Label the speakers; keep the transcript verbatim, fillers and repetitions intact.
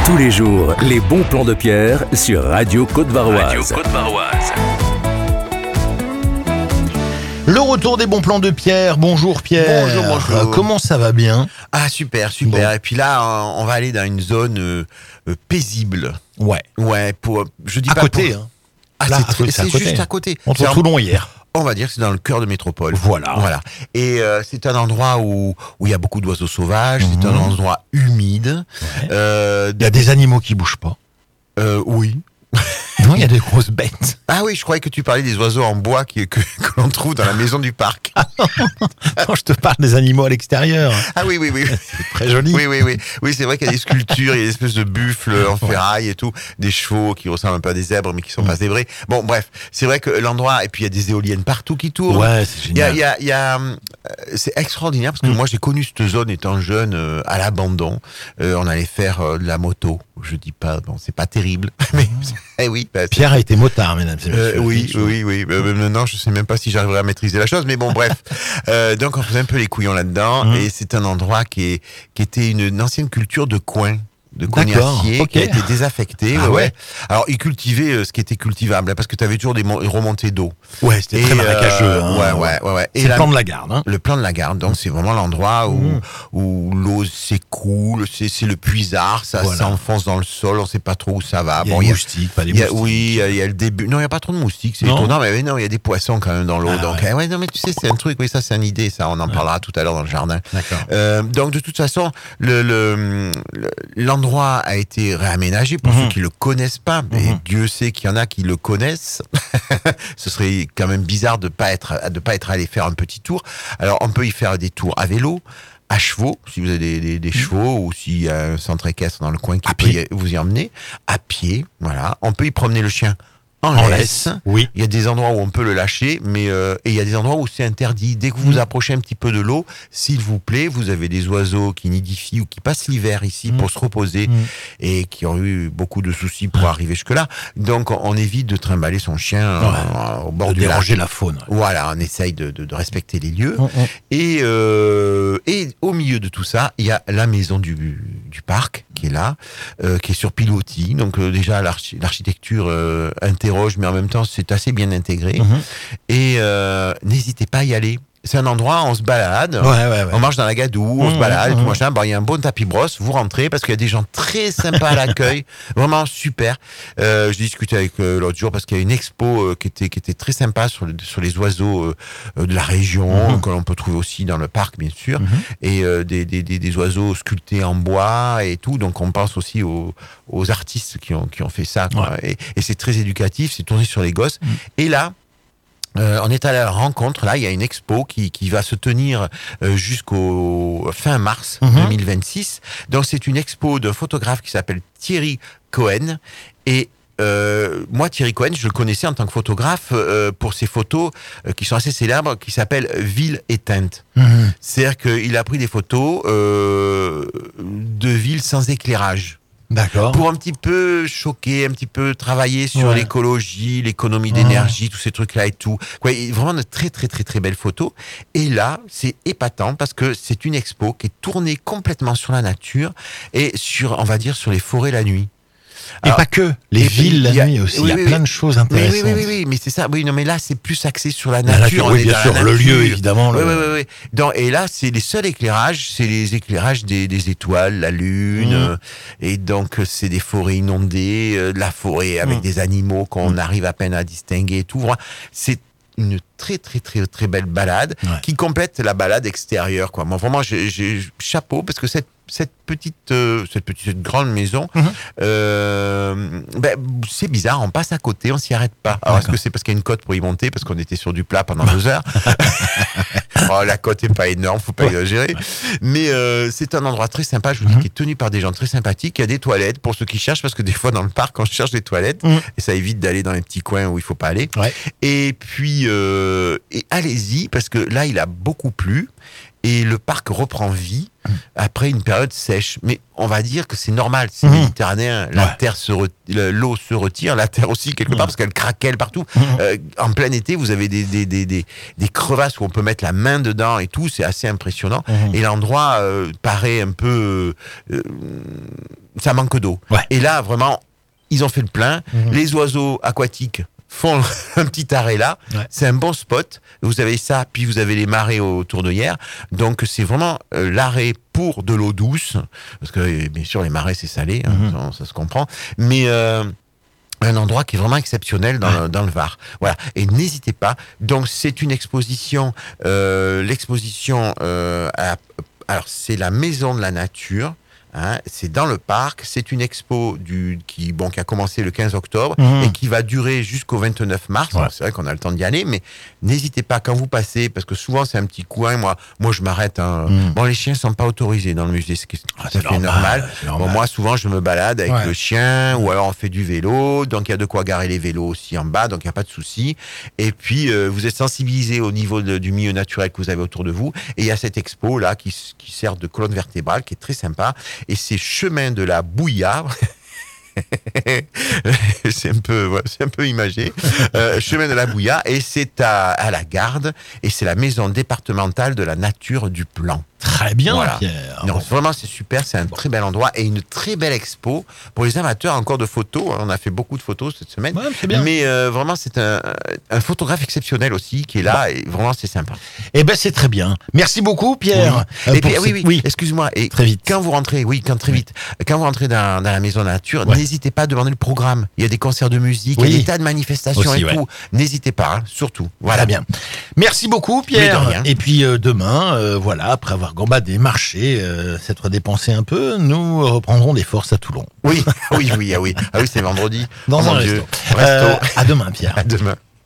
Speaker 1: Tous les jours, les bons plans de Pierre sur Radio Côte-Varoise. Radio Côte-Varoise.
Speaker 2: Le retour des bons plans de Pierre. Bonjour Pierre.
Speaker 3: Bonjour, bonjour.
Speaker 2: Euh, comment ça va bien?
Speaker 3: Ah super, super.
Speaker 2: Bon.
Speaker 3: Et puis là, on va aller dans une zone euh, euh, paisible.
Speaker 2: Ouais.
Speaker 3: Ouais, pour je dis
Speaker 2: À
Speaker 3: pas
Speaker 2: côté,
Speaker 3: pour...
Speaker 2: hein.
Speaker 3: Ah,
Speaker 2: Là,
Speaker 3: c'est,
Speaker 2: à
Speaker 3: très-
Speaker 2: côté, c'est à
Speaker 3: c'est
Speaker 2: côté.
Speaker 3: juste à côté.
Speaker 2: Entre
Speaker 3: C'est un-
Speaker 2: Toulon hier.
Speaker 3: On va dire que c'est dans le cœur de métropole.
Speaker 2: Voilà.
Speaker 3: Voilà. Et euh, c'est un endroit où où il y a beaucoup d'oiseaux sauvages.
Speaker 2: Mhm.
Speaker 3: C'est un endroit humide.
Speaker 2: Ouais.
Speaker 3: Euh,
Speaker 2: Il y a des animaux qui bougent pas.
Speaker 3: euh, oui.
Speaker 2: Non, il y a des grosses bêtes.
Speaker 3: Ah oui, je croyais que tu parlais des oiseaux en bois qui, que, que l'on trouve dans la maison du parc.
Speaker 2: Quand je te parle des animaux à l'extérieur,
Speaker 3: Ah oui, oui, oui.
Speaker 2: c'est très joli.
Speaker 3: Oui, oui, oui. Oui, c'est vrai qu'il y a des sculptures, il y a des espèces de buffles en ferraille et tout, des chevaux qui ressemblent un peu à des zèbres mais qui sont
Speaker 2: Mm.
Speaker 3: pas zébrés. Bon, bref, c'est vrai que l'endroit, et puis il y a des éoliennes partout qui tournent.
Speaker 2: Ouais, c'est
Speaker 3: Il y a,
Speaker 2: génial.
Speaker 3: il y a, il y a, euh, c'est extraordinaire parce que
Speaker 2: Mm.
Speaker 3: moi j'ai connu cette zone étant jeune euh, à l'abandon. Euh, on allait faire euh, de la moto. Je dis pas, bon, c'est pas terrible, mais eh oui. Bah, c'est-
Speaker 2: Pierre a été motard, mesdames et
Speaker 3: euh,
Speaker 2: messieurs.
Speaker 3: oui, oui, oui. Euh, maintenant, je sais même pas si j'arriverai à maîtriser la chose, mais bon, bref. Euh, donc, on faisait un peu les couillons là-dedans,
Speaker 2: Mhm.
Speaker 3: et c'est un endroit qui est qui était une, une ancienne culture de coin. De
Speaker 2: D'accord,
Speaker 3: cognacier
Speaker 2: ok.
Speaker 3: qui a été désaffecté.
Speaker 2: Ah
Speaker 3: ouais,
Speaker 2: ouais.
Speaker 3: ouais. Alors, ils cultivaient euh, ce qui était cultivable, hein, parce que tu avais toujours des mon- remontées d'eau.
Speaker 2: Ouais, c'était
Speaker 3: Et,
Speaker 2: très marécageux.
Speaker 3: euh,
Speaker 2: hein.
Speaker 3: ouais, ouais, ouais, ouais. Et
Speaker 2: C'est le
Speaker 3: la-
Speaker 2: plan de la garde. Hein.
Speaker 3: le plan de la Garde, donc c'est vraiment l'endroit où,
Speaker 2: Mhm.
Speaker 3: où l'eau s'écoule, c'est, c'est le puisard, ça
Speaker 2: Voilà.
Speaker 3: s'enfonce dans le sol, on sait pas trop où ça va.
Speaker 2: Il y a
Speaker 3: Bon,
Speaker 2: des
Speaker 3: il y a-
Speaker 2: moustiques, pas des
Speaker 3: il y a-
Speaker 2: moustiques.
Speaker 3: oui, il y, a, il y a le début. Non, il n'y a pas trop de moustiques, c'est
Speaker 2: Non.
Speaker 3: étonnant, mais oui, non, il y a des poissons quand même dans l'eau.
Speaker 2: Ah,
Speaker 3: donc,
Speaker 2: ouais.
Speaker 3: eh ouais, non, mais tu sais, c'est un truc, oui, ça, c'est une idée, ça, on en parlera tout à l'heure dans le jardin.
Speaker 2: D'accord.
Speaker 3: Euh, donc, de toute façon, le, le, le- l'endroit a été réaménagé pour
Speaker 2: Mhm.
Speaker 3: ceux qui le connaissent pas, mais
Speaker 2: Mhm.
Speaker 3: Dieu sait qu'il y en a qui le connaissent. Ce serait quand même bizarre de pas être, de pas être allé faire un petit tour. Alors, on peut y faire des tours à vélo, à chevaux, si vous avez des, des, des chevaux, ou s'il y a un centre équestre dans le coin qui
Speaker 2: À
Speaker 3: peut
Speaker 2: pied.
Speaker 3: y- vous y emmener, à pied, voilà. On peut y promener le chien en,
Speaker 2: En
Speaker 3: laisse.
Speaker 2: laisse. Oui.
Speaker 3: Il y a des endroits où on peut le lâcher, mais euh, et il y a des endroits où c'est interdit. Dès que vous vous
Speaker 2: Mm.
Speaker 3: approchez un petit peu de l'eau, s'il vous plaît, vous avez des oiseaux qui nidifient ou qui passent l'hiver ici
Speaker 2: Mm.
Speaker 3: pour se reposer
Speaker 2: Mm.
Speaker 3: et qui ont eu beaucoup de soucis pour arriver jusque-là. Donc on, on évite de trimballer son chien euh,
Speaker 2: Ouais.
Speaker 3: au bord
Speaker 2: De
Speaker 3: du lac.
Speaker 2: déranger la faune.
Speaker 3: Voilà, on essaye de, de, de respecter les lieux.
Speaker 2: Mm, mm.
Speaker 3: Et, euh, et au milieu de tout ça, il y a la maison du, du parc qui est là, euh, qui est sur pilotis. Donc euh, déjà l'archi- l'architecture euh, interroge, mais en même temps c'est assez bien intégré.
Speaker 2: Mhm.
Speaker 3: Et euh, n'hésitez pas à y aller. C'est un endroit, on se balade.
Speaker 2: Ouais, ouais, ouais.
Speaker 3: On marche dans la gadoue, on
Speaker 2: Mmh,
Speaker 3: se balade, et
Speaker 2: mmh.
Speaker 3: tout machin. Bon, il y a un bon tapis brosse, vous rentrez parce qu'il y a des gens très sympas à l'accueil, vraiment super. Euh, je discutais avec euh, l'autre jour parce qu'il y a une expo euh, qui était qui était très sympa sur le- sur les oiseaux euh, euh, de la région
Speaker 2: Mmh.
Speaker 3: que l'on peut trouver aussi dans le parc bien sûr,
Speaker 2: Mhm.
Speaker 3: et euh, des, des, des des oiseaux sculptés en bois et tout. Donc on pense aussi aux aux artistes qui ont qui ont fait ça. Quoi. Et, et c'est très éducatif, c'est tourné sur les gosses.
Speaker 2: Mmh.
Speaker 3: Et là. Euh, on est à la rencontre, là, il y a une expo qui, qui va se tenir euh, jusqu'au fin mars
Speaker 2: Mhm.
Speaker 3: deux mille vingt-six. Donc c'est une expo d'un photographe qui s'appelle Thierry Cohen. Et euh, moi, Thierry Cohen, je le connaissais en tant que photographe euh, pour ses photos euh, qui sont assez célèbres, qui s'appellent Ville éteinte.
Speaker 2: Mhm.
Speaker 3: C'est-à-dire qu'il a pris des photos euh, de villes sans éclairage.
Speaker 2: D'accord.
Speaker 3: Pour un petit peu choquer, un petit peu travailler sur
Speaker 2: Ouais.
Speaker 3: l'écologie, l'économie
Speaker 2: Ouais.
Speaker 3: d'énergie, tous ces trucs-là et tout. Quoi, et vraiment de très très très très belles photos. Et là, c'est épatant parce que c'est une expo qui est tournée complètement sur la nature et sur, on va dire, sur les forêts la nuit.
Speaker 2: Et
Speaker 3: Alors,
Speaker 2: pas que. Les
Speaker 3: et-
Speaker 2: villes la
Speaker 3: il y a-
Speaker 2: nuit aussi.
Speaker 3: oui,
Speaker 2: il y a
Speaker 3: oui,
Speaker 2: plein
Speaker 3: oui.
Speaker 2: de choses
Speaker 3: Oui,
Speaker 2: intéressantes.
Speaker 3: oui, oui, oui, oui, mais c'est ça. Oui, non, mais là, c'est plus axé sur la
Speaker 2: La
Speaker 3: nature.
Speaker 2: nature,
Speaker 3: on
Speaker 2: oui,
Speaker 3: est
Speaker 2: bien
Speaker 3: dans
Speaker 2: sûr.
Speaker 3: la
Speaker 2: Le lieu,
Speaker 3: nature.
Speaker 2: évidemment.
Speaker 3: Oui,
Speaker 2: le-
Speaker 3: oui, oui, oui. Donc, et là, c'est les seuls éclairages, c'est les éclairages des, des étoiles, la lune,
Speaker 2: Mhm.
Speaker 3: euh, et donc euh, c'est des forêts inondées, euh, de la forêt avec
Speaker 2: Mhm.
Speaker 3: des animaux qu'on
Speaker 2: Mhm.
Speaker 3: arrive à peine à distinguer et tout. Voilà. C'est une très très très très belle balade
Speaker 2: Ouais.
Speaker 3: qui complète la balade extérieure, quoi. Moi, vraiment, j'ai, j'ai chapeau parce que cette cette petite euh, cette petite cette grande maison,
Speaker 2: Mhm.
Speaker 3: euh, ben, c'est bizarre, on passe à côté, on s'y arrête pas. Alors est-ce
Speaker 2: D'accord.
Speaker 3: que c'est parce qu'il y a une côte pour y monter, parce qu'on était sur du plat pendant deux heures? Oh, la côte est pas énorme, faut pas exagérer. Mais euh, c'est un endroit très sympa, je vous dis,
Speaker 2: Mhm.
Speaker 3: qui est tenu par des gens très sympathiques. Il y a des toilettes pour ceux qui cherchent, parce que des fois dans le parc, on cherche des toilettes,
Speaker 2: Mhm.
Speaker 3: et ça évite d'aller dans les petits coins où il faut pas aller.
Speaker 2: Ouais.
Speaker 3: Et puis, euh, et allez-y, parce que là, il a beaucoup plu. Et le parc reprend vie après une période sèche. Mais on va dire que c'est normal, c'est
Speaker 2: Mhm.
Speaker 3: méditerranéen. La
Speaker 2: Ouais.
Speaker 3: terre se re- le- l'eau se retire, la terre aussi quelque part
Speaker 2: Mhm.
Speaker 3: parce qu'elle craquelle partout.
Speaker 2: Mhm.
Speaker 3: Euh, en plein été, vous avez des, des, des, des, des crevasses où on peut mettre la main dedans et tout. C'est assez impressionnant.
Speaker 2: Mhm.
Speaker 3: Et l'endroit euh, paraît un peu euh, ça manque d'eau.
Speaker 2: Ouais.
Speaker 3: Et là, vraiment, ils ont fait le plein. Mmh. Les oiseaux aquatiques font un petit arrêt là. Ouais. C'est un bon spot. Vous avez ça, puis vous avez les marais autour de hier. Donc, c'est vraiment euh, l'arrêt pour de l'eau douce. Parce que, bien sûr, les marais, c'est salé. Hein, mmh. ça, ça se comprend. Mais... Euh, un endroit qui est vraiment exceptionnel dans, le, dans le Var. Voilà. Et n'hésitez pas. Donc, c'est une exposition. Euh, l'exposition, euh, à, alors, c'est la Maison de la Nature. Hein, c'est dans le parc, c'est une expo du, qui, bon, qui a commencé le quinze octobre mmh. et qui va durer jusqu'au vingt-neuf mars. Ouais. C'est vrai qu'on a le temps d'y aller, mais n'hésitez pas quand vous passez, parce que souvent c'est un petit coin. Moi, moi je m'arrête. Hein. Mmh. Bon, les chiens sont pas autorisés dans le musée, ce qui est
Speaker 2: ah,
Speaker 3: tout à fait normal. normal. Bon, moi, souvent, je me balade avec
Speaker 2: ouais.
Speaker 3: le chien, ou alors on fait du vélo, donc il y a de quoi garer les vélos aussi en bas, donc il n'y a pas de souci. Et puis, euh, vous êtes sensibilisé au niveau de, du milieu naturel que vous avez autour de vous. Et il y a cette expo là qui, qui sert de colonne vertébrale, qui est très sympa. Et c'est chemin de la Bouilla. c'est un peu, ouais, c'est un peu imagé. Euh, chemin de la Bouilla, et c'est à, à la Garde, et c'est la maison départementale de la nature du Plan.
Speaker 2: Très bien,
Speaker 3: voilà.
Speaker 2: Pierre.
Speaker 3: Non,
Speaker 2: bon.
Speaker 3: Vraiment, c'est super. C'est un bon. très bel endroit et une très belle expo pour les amateurs encore de photos. On a fait beaucoup de photos cette semaine.
Speaker 2: Ouais, c'est bien.
Speaker 3: Mais euh, vraiment, c'est un, un photographe exceptionnel aussi qui est là. Bon. Et vraiment, c'est sympa.
Speaker 2: Eh ben, c'est très bien. Merci beaucoup, Pierre.
Speaker 3: Oui.
Speaker 2: Euh,
Speaker 3: et puis,
Speaker 2: ce...
Speaker 3: oui, oui, oui. Excuse-moi. Et
Speaker 2: très vite.
Speaker 3: Quand vous rentrez, oui, quand très vite. Oui. Quand vous rentrez dans, dans la maison de la nature, ouais. n'hésitez pas à demander le programme. Il y a des concerts de musique, oui. il y a des tas de manifestations aussi, et ouais. tout. N'hésitez pas, hein, surtout. Voilà.
Speaker 2: Très bien. Merci beaucoup, Pierre. Et puis euh, demain, euh, voilà, après avoir gambadé, marché, Euh, s'être dépensé un peu, nous reprendrons des forces à Toulon.
Speaker 3: Oui, oui, oui, ah oui, ah oui, c'est vendredi.
Speaker 2: Dans
Speaker 3: oh
Speaker 2: un
Speaker 3: mon
Speaker 2: resto.
Speaker 3: Dieu. resto.
Speaker 2: Euh, à demain, Pierre.
Speaker 3: À demain.